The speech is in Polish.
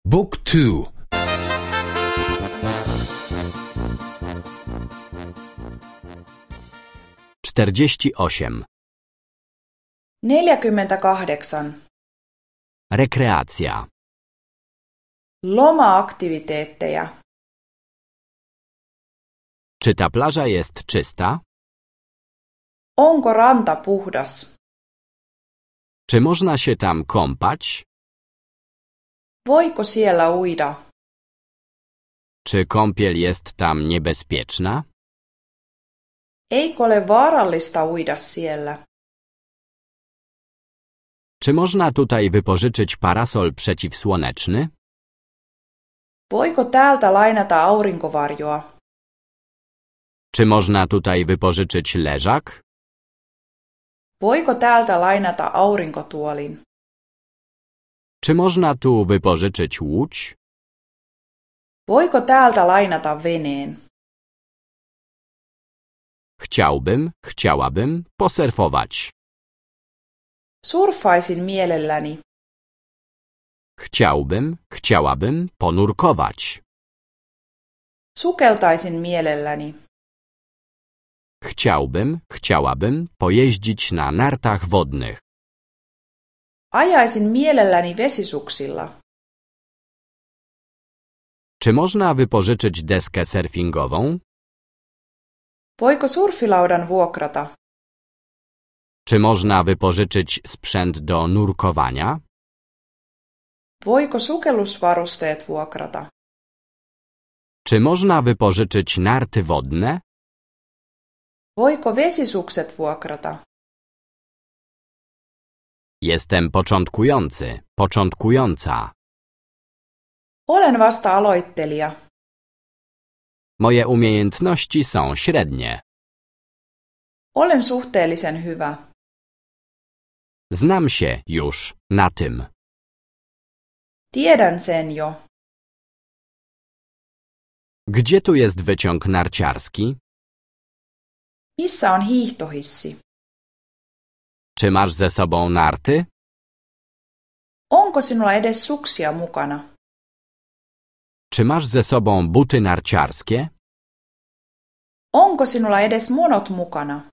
Book 2. 48. 48. Rekreacja. Loma-aktiviteetteja. Czy ta plaża jest czysta? Onko ranta puhdas? Czy można się tam kąpać? Voiko siellä uida? Czy kąpiel jest tam niebezpieczna? Eikö ole vaarallista uida siellä? Czy można tutaj wypożyczyć parasol przeciwsłoneczny? Voiko täältä lainata aurinkovarjoa? Czy można tutaj wypożyczyć leżak? Voiko täältä lainata aurinkotuolin? Czy można tu wypożyczyć łódź? Voiko täältä lainata veneen? Chciałabym posurfować. Surfaisin mielelläni. Chciałabym ponurkować. Sukeltaisin mielelläni. Chciałabym pojeździć na nartach wodnych. Ajaisin mielelläni vesisuksilla. Czy można wypożyczyć deskę surfingową? Voiko surfilaudan vuokrata? Czy można wypożyczyć sprzęt do nurkowania? Voiko sukellusvarusteet vuokrata? Czy można wypożyczyć narty wodne? Voiko vesisukset vuokrata? Jestem początkująca. Olen vasta aloittelija. Moje umiejętności są średnie. Olen suhteellisen hyvä. Znam się już na tym. Tiedän sen jo. Gdzie tu jest wyciąg narciarski? Missä on hiihtohissi? Czy masz ze sobą narty? Onko sinulla edes suksia mukana? Czy masz ze sobą buty narciarskie? Onko sinulla edes monot mukana?